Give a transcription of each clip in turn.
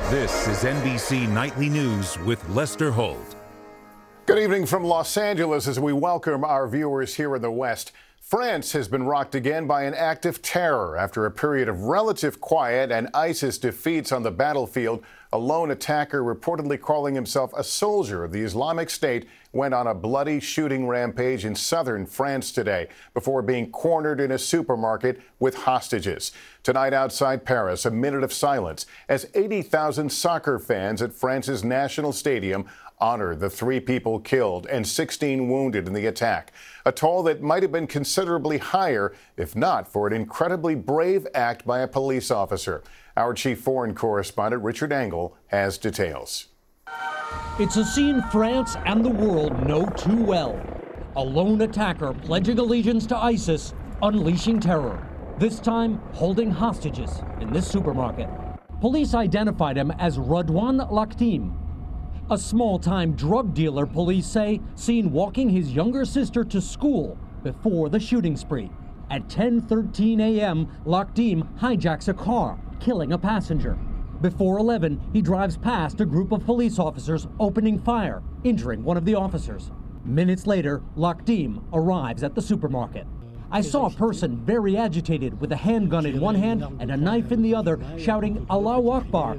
This is NBC Nightly News with Lester Holt. Good evening from Los Angeles as we welcome our viewers here in the West. France has been rocked again by an act of terror after a period of relative quiet and ISIS defeats on the battlefield. A lone attacker, reportedly calling himself a soldier of the Islamic State, went on a bloody shooting rampage in southern France today before being cornered in a supermarket with hostages. Tonight outside Paris, a minute of silence as 80,000 soccer fans at France's national stadium honor the 3 people killed and 16 wounded in the attack. A toll that might have been considerably higher if not for an incredibly brave act by a police officer. Our chief foreign correspondent, Richard Engel, has details. It's a scene France and the world know too well. A lone attacker pledging allegiance to ISIS, unleashing terror. This time, holding hostages in this supermarket. Police identified him as Redouane Lakhtim, a small-time drug dealer, police say, seen walking his younger sister to school before the shooting spree. At 10:13 a.m., Lakhtim hijacks a car, killing a passenger. Before 11, he drives past a group of police officers opening fire, injuring one of the officers. Minutes later, Lakhtim arrives at the supermarket. I saw a person very agitated with a handgun in one hand and a knife in the other, shouting Allahu Akbar,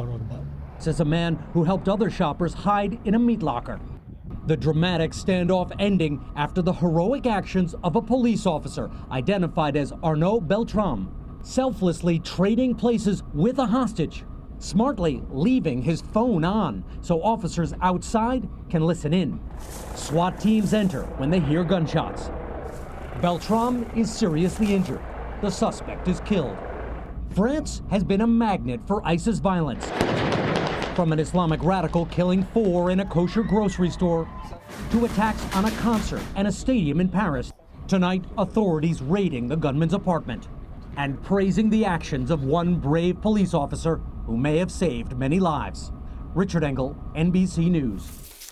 says a man who helped other shoppers hide in a meat locker. The dramatic standoff ending after the heroic actions of a police officer identified as Arnaud Beltrame, selflessly trading places with a hostage, smartly leaving his phone on so officers outside can listen in. SWAT teams enter when they hear gunshots. Beltrame is seriously injured. The suspect is killed. France has been a magnet for ISIS violence. From an Islamic radical killing 4 in a kosher grocery store to attacks on a concert and a stadium in Paris. Tonight, authorities raiding the gunman's apartment and praising the actions of one brave police officer who may have saved many lives. Richard Engel, NBC News.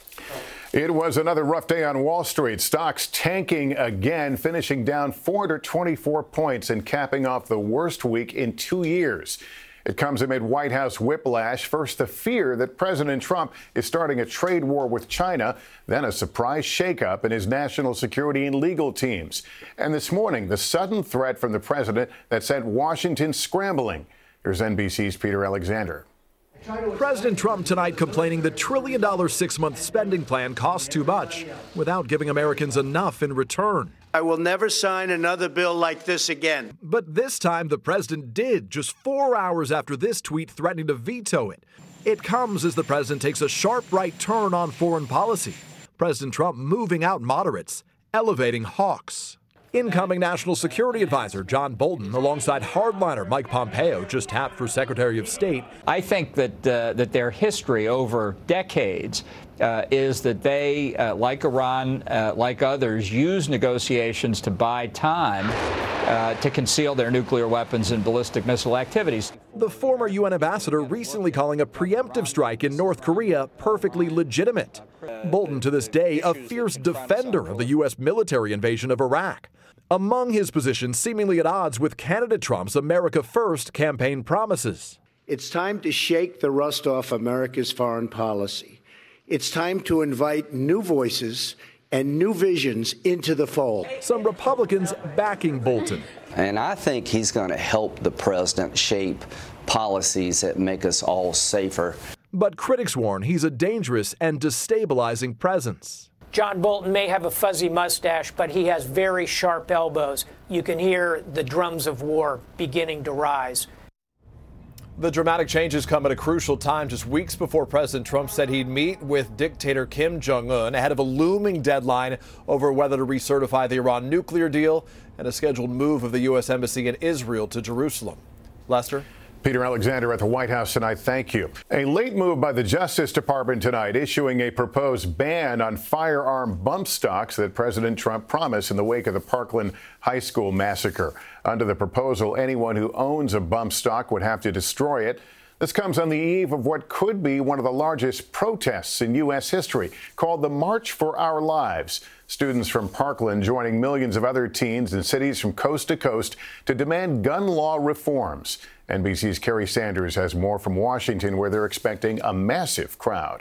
It was another rough day on Wall Street. Stocks tanking again, finishing down 424 points and capping off the worst week in 2 years. It comes amid White House whiplash. First, the fear that President Trump is starting a trade war with China, then a surprise shakeup in his national security and legal teams. And this morning, the sudden threat from the president that sent Washington scrambling. Here's NBC's Peter Alexander. President Trump tonight complaining the $1 trillion 6-month spending plan costs too much without giving Americans enough in return. I will never sign another bill like this again. But this time the president did, just 4 hours after this tweet threatening to veto it. It comes as the president takes a sharp right turn on foreign policy. President Trump moving out moderates, elevating hawks. Incoming National Security Advisor John Bolton, alongside hardliner Mike Pompeo, just tapped for Secretary of State. I think that their history over decades is that they, like Iran, like others, use negotiations to buy time to conceal their nuclear weapons and ballistic missile activities. The former UN ambassador recently calling a preemptive strike in North Korea perfectly legitimate. Bolton, to this day, a fierce defender of the U.S. military invasion of Iraq. Among his positions seemingly at odds with candidate Trump's America First campaign promises. It's time to shake the rust off America's foreign policy. It's time to invite new voices and new visions into the fold. Some Republicans backing Bolton. And I think he's going to help the president shape policies that make us all safer. But critics warn he's a dangerous and destabilizing presence. John Bolton may have a fuzzy mustache, but he has very sharp elbows. You can hear the drums of war beginning to rise. The dramatic changes come at a crucial time, just weeks before President Trump said he'd meet with dictator Kim Jong-un ahead of a looming deadline over whether to recertify the Iran nuclear deal and a scheduled move of the U.S. Embassy in Israel to Jerusalem. Lester? Peter Alexander at the White House tonight. Thank you. A late move by the Justice Department tonight, issuing a proposed ban on firearm bump stocks that President Trump promised in the wake of the Parkland High School massacre. Under the proposal, anyone who owns a bump stock would have to destroy it. This comes on the eve of what could be one of the largest protests in U.S. history, called the March for Our Lives. Students from Parkland joining millions of other teens in cities from coast to coast to demand gun law reforms. NBC's Kerry Sanders has more from Washington, where they're expecting a massive crowd.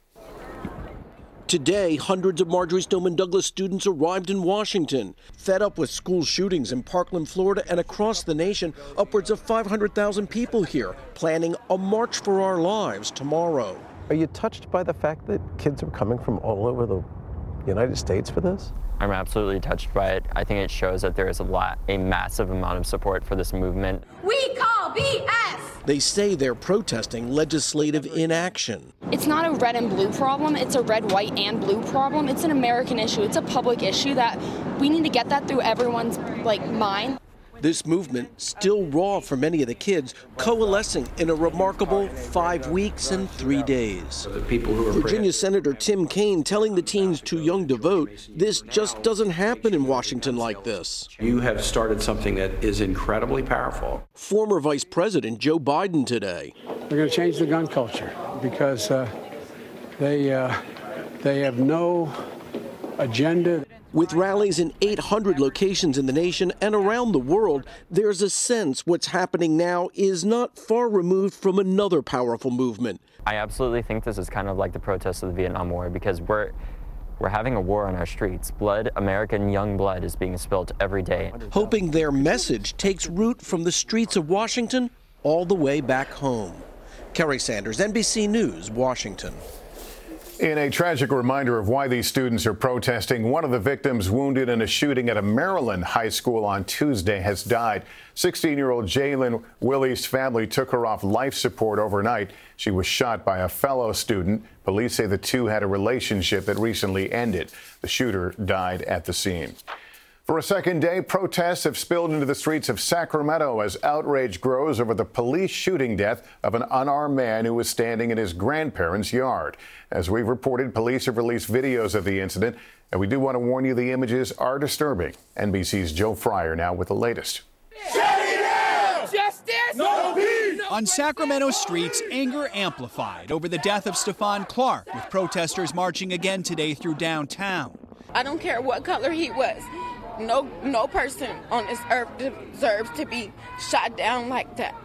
Today, hundreds of Marjory Stoneman Douglas students arrived in Washington. Fed up with school shootings in Parkland, Florida, and across the nation, upwards of 500,000 people here planning a March for Our Lives tomorrow. Are you touched by the fact that kids are coming from all over the United States for this? I'm absolutely touched by it. I think it shows that there is a massive amount of support for this movement. We call BS! They say they're protesting legislative inaction. It's not a red and blue problem. It's a red, white, and blue problem. It's an American issue. It's a public issue that we need to get that through everyone's mind. This movement, still raw for many of the kids, coalescing in a remarkable 5 weeks and 3 days. The people who are Virginia Senator Tim Kaine telling the teens too young to vote, this just doesn't happen in Washington like this. You have started something that is incredibly powerful. Former Vice President Joe Biden today. They're going to change the gun culture because they have no agenda. With rallies in 800 locations in the nation and around the world, there's a sense what's happening now is not far removed from another powerful movement. I absolutely think this is kind of like the protests of the Vietnam War, because we're having a war on our streets. Blood, American young blood, is being spilled every day. Hoping their message takes root from the streets of Washington all the way back home. Kerry Sanders, NBC News, Washington. In a tragic reminder of why these students are protesting, one of the victims wounded in a shooting at a Maryland high school on Tuesday has died. 16-year-old Jalen Willie's family took her off life support overnight. She was shot by a fellow student. Police say the two had a relationship that recently ended. The shooter died at the scene. For a second day, protests have spilled into the streets of Sacramento as outrage grows over the police shooting death of an unarmed man who was standing in his grandparents' yard. As we've reported, police have released videos of the incident, and we do want to warn you the images are disturbing. NBC's Joe Fryer now with the latest. Shut it down! Justice! No peace! On Sacramento streets, anger amplified over the death of Stephon Clark, with protesters marching again today through downtown. I don't care what color he was. No person on this earth deserves to be shot down like that.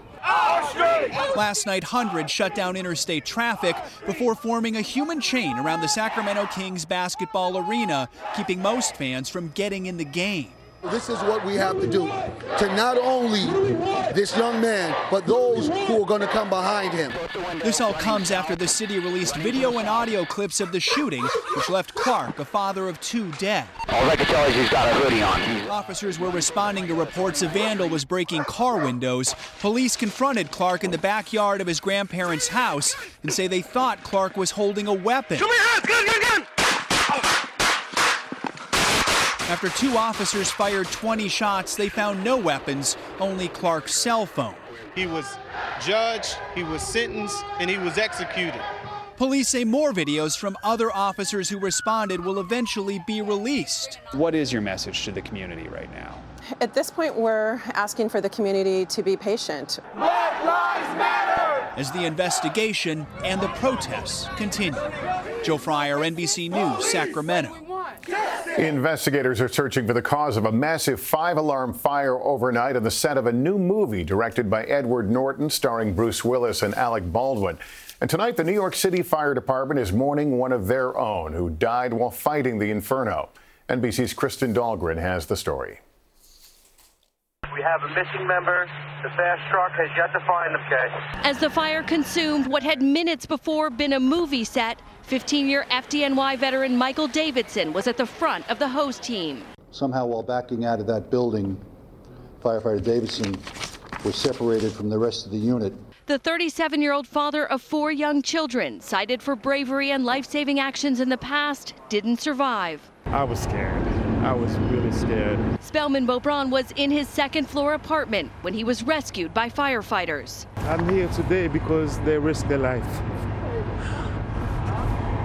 Last night, hundreds shut down interstate traffic before forming a human chain around the Sacramento Kings basketball arena, keeping most fans from getting in the game. This is what we have to do to not only this young man, but those who are going to come behind him. This all comes after the city released video and audio clips of the shooting, which left Clark, a father of two, dead. All I can tell is he's got a hoodie on. Officers were responding to reports a vandal was breaking car windows. Police confronted Clark in the backyard of his grandparents' house and say they thought Clark was holding a weapon. Show me your hands! Gun! After two officers fired 20 shots, they found no weapons, only Clark's cell phone. He was judged, he was sentenced, and he was executed. Police say more videos from other officers who responded will eventually be released. What is your message to the community right now? At this point, we're asking for the community to be patient. Black Lives Matter! As the investigation and the protests continue. Joe Fryer, NBC News, Sacramento. Investigators are searching for the cause of a massive 5-alarm fire overnight on the set of a new movie directed by Edward Norton, starring Bruce Willis and Alec Baldwin. And tonight, the New York City Fire Department is mourning one of their own who died while fighting the inferno. NBC's Kristen Dahlgren has the story. We have a missing member. The fast truck has yet to find them, Kay. As the fire consumed what had minutes before been a movie set, 15-year FDNY veteran Michael Davidson was at the front of the hose team. Somehow, while backing out of that building, firefighter Davidson was separated from the rest of the unit. The 37-year-old father of 4 young children, cited for bravery and life-saving actions in the past, didn't survive. I was scared. I was really scared. Spellman Beaubrun was in his second-floor apartment when he was rescued by firefighters. I'm here today because they risked their life.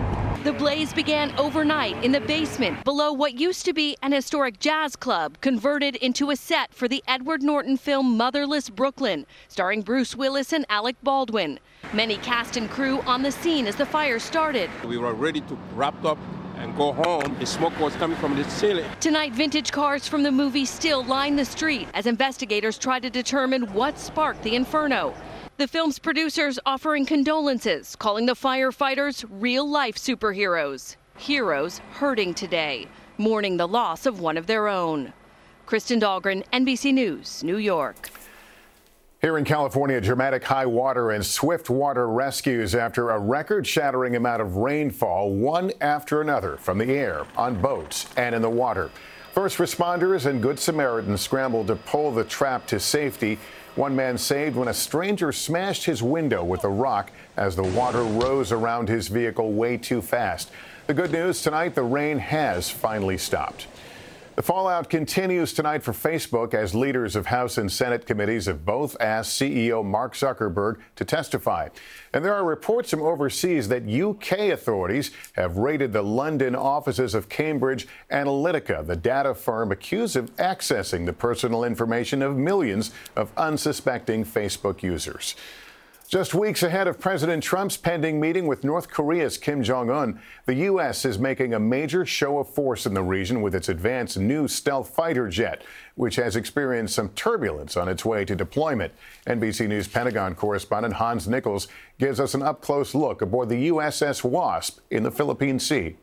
The blaze began overnight in the basement below what used to be an historic jazz club, converted into a set for the Edward Norton film Motherless Brooklyn, starring Bruce Willis and Alec Baldwin. Many cast and crew on the scene as the fire started. We were ready to wrap up and go home. The smoke was coming from the ceiling. Tonight, vintage cars from the movie still line the street as investigators try to determine what sparked the inferno. The film's producers offering condolences, calling the firefighters real-life superheroes. Heroes hurting today, mourning the loss of one of their own. Kristen Dahlgren, NBC News, New York. Here in California, dramatic high water and swift water rescues after a record-shattering amount of rainfall, one after another, from the air, on boats, and in the water. First responders and Good Samaritans scrambled to pull the trap to safety. One man saved when a stranger smashed his window with a rock as the water rose around his vehicle way too fast. The good news tonight, the rain has finally stopped. The fallout continues tonight for Facebook as leaders of House and Senate committees have both asked CEO Mark Zuckerberg to testify. And there are reports from overseas that UK authorities have raided the London offices of Cambridge Analytica, the data firm accused of accessing the personal information of millions of unsuspecting Facebook users. Just weeks ahead of President Trump's pending meeting with North Korea's Kim Jong-un, the U.S. is making a major show of force in the region with its advanced new stealth fighter jet, which has experienced some turbulence on its way to deployment. NBC News Pentagon correspondent Hans Nichols gives us an up-close look aboard the USS Wasp in the Philippine Sea.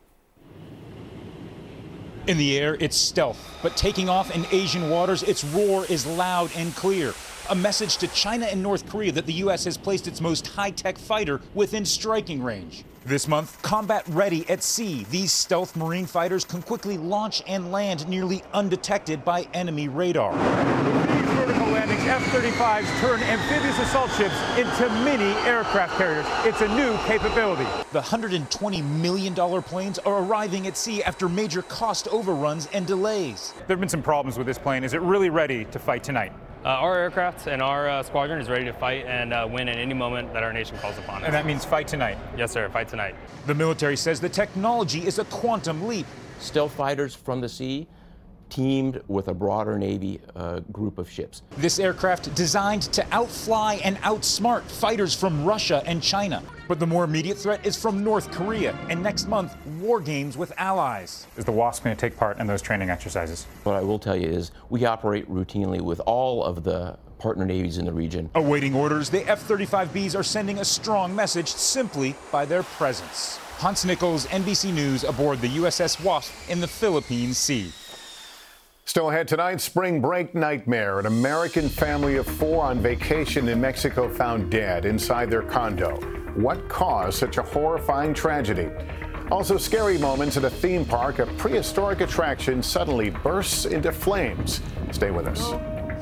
In the air, it's stealth, but taking off in Asian waters, its roar is loud and clear. A message to China and North Korea that the U.S. has placed its most high-tech fighter within striking range. This month, combat ready at sea, these stealth marine fighters can quickly launch and land nearly undetected by enemy radar. With these vertical landings, F-35s turn amphibious assault ships into mini aircraft carriers. It's a new capability. The $120 million planes are arriving at sea after major cost overruns and delays. There have been some problems with this plane. Is it really ready to fight tonight? Our aircraft and our squadron is ready to fight and win at any moment that our nation calls upon us. And that means fight tonight? Yes, sir, fight tonight. The military says the technology is a quantum leap. Stealth fighters from the sea teamed with a broader Navy group of ships. This aircraft designed to outfly and outsmart fighters from Russia and China. But the more immediate threat is from North Korea, and next month, war games with allies. Is the Wasp going to take part in those training exercises? What I will tell you is we operate routinely with all of the partner navies in the region. Awaiting orders, the F-35Bs are sending a strong message simply by their presence. Hans Nichols, NBC News, aboard the USS Wasp in the Philippine Sea. Still ahead tonight, spring break nightmare. An American family of 4 on vacation in Mexico found dead inside their condo. What caused such a horrifying tragedy? Also, scary moments at a theme park. A prehistoric attraction suddenly bursts into flames. Stay with us.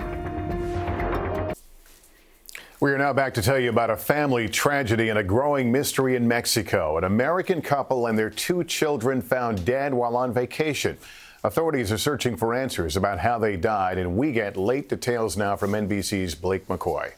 We are now back to tell you about a family tragedy and a growing mystery in Mexico. An American couple and their 2 children found dead while on vacation. Authorities are searching for answers about how they died, and we get late details now from NBC's Blake McCoy.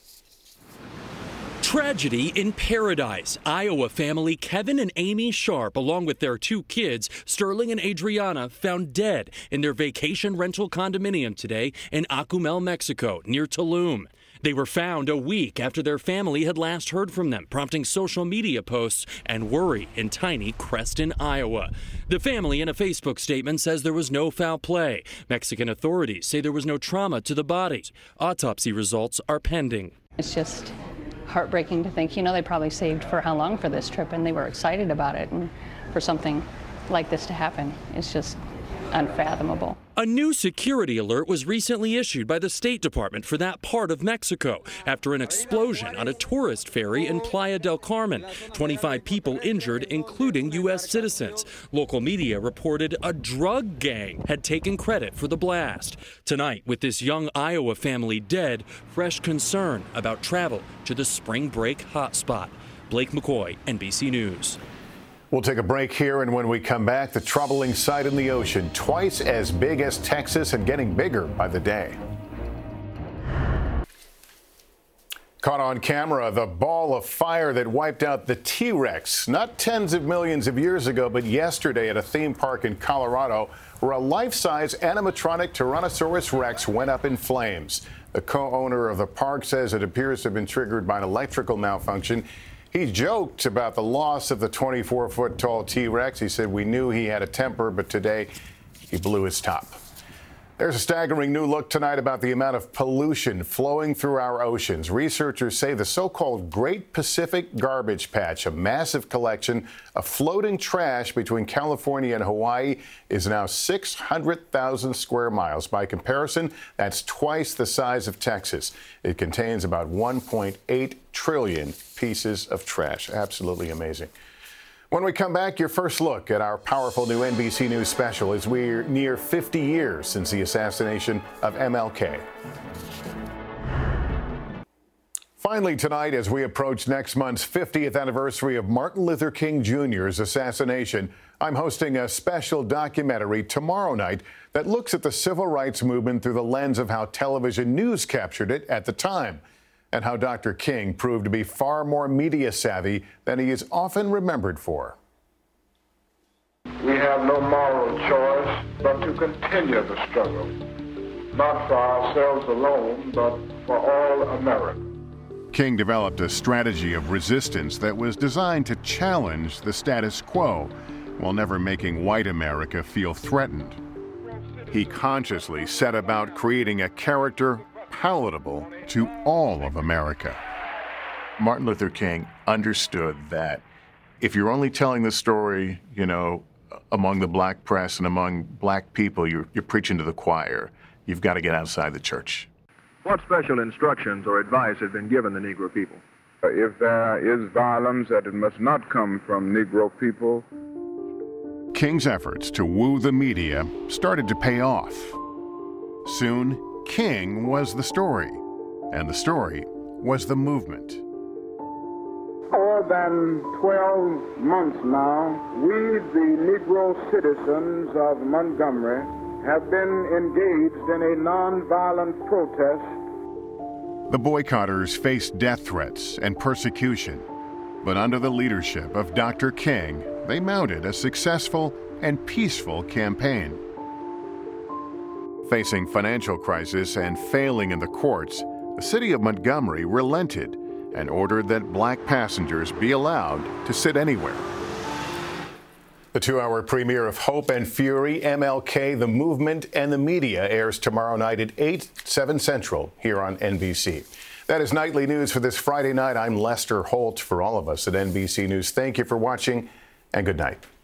Tragedy in paradise. Iowa family Kevin and Amy Sharp, along with their 2 kids, Sterling and Adriana, found dead in their vacation rental condominium today in Acumel, Mexico, near Tulum. They were found a week after their family had last heard from them, prompting social media posts and worry in tiny Creston, Iowa. The family, in a Facebook statement, says there was no foul play. Mexican authorities say there was no trauma to the bodies. Autopsy results are pending. It's just heartbreaking to think, they probably saved for how long for this trip, and they were excited about it, and for something like this to happen, it's just unfathomable. A new security alert was recently issued by the State Department for that part of Mexico after an explosion on a tourist ferry in Playa del Carmen. 25 people injured, including U.S. citizens. Local media reported a drug gang had taken credit for the blast. Tonight, with this young Iowa family dead, fresh concern about travel to the spring break hotspot. Blake McCoy, NBC News. We'll take a break here, and when we come back, the troubling sight in the ocean, twice as big as Texas and getting bigger by the day. Caught on camera, the ball of fire that wiped out the T-Rex, not tens of millions of years ago, but yesterday at a theme park in Colorado, where a life-size animatronic Tyrannosaurus Rex went up in flames. The co-owner of the park says it appears to have been triggered by an electrical malfunction. He joked about the loss of the 24-foot-tall T-Rex. He said, "We knew he had a temper, but today he blew his top." There's a staggering new look tonight about the amount of pollution flowing through our oceans. Researchers say the so-called Great Pacific Garbage Patch, a massive collection of floating trash between California and Hawaii, is now 600,000 square miles. By comparison, that's twice the size of Texas. It contains about 1.8 trillion pieces of trash. Absolutely amazing. When we come back, your first look at our powerful new NBC News special as we're near 50 years since the assassination of MLK. Finally tonight, as we approach next month's 50th anniversary of Martin Luther King Jr.'s assassination, I'm hosting a special documentary tomorrow night that looks at the civil rights movement through the lens of how television news captured it at the time, and how Dr. King proved to be far more media savvy than he is often remembered for. We have no moral choice but to continue the struggle, not for ourselves alone, but for all America. King developed a strategy of resistance that was designed to challenge the status quo while never making white America feel threatened. He consciously set about creating a character palatable to all of America. Martin Luther King understood that if you're only telling the story, among the black press and among black people, you're preaching to the choir. You've got to get outside the church. What special instructions or advice have been given the Negro people? If there is violence, that it must not come from Negro people. King's efforts to woo the media started to pay off. Soon, King was the story, and the story was the movement. More than 12 months now, we, the Negro citizens of Montgomery, have been engaged in a nonviolent protest. The boycotters faced death threats and persecution, but under the leadership of Dr. King, they mounted a successful and peaceful campaign. Facing financial crisis and failing in the courts, the city of Montgomery relented and ordered that black passengers be allowed to sit anywhere. The 2-hour premiere of Hope and Fury, MLK, The Movement, and the Media airs tomorrow night at 8, 7 Central here on NBC. That is Nightly News for this Friday night. I'm Lester Holt. For all of us at NBC News, thank you for watching and good night.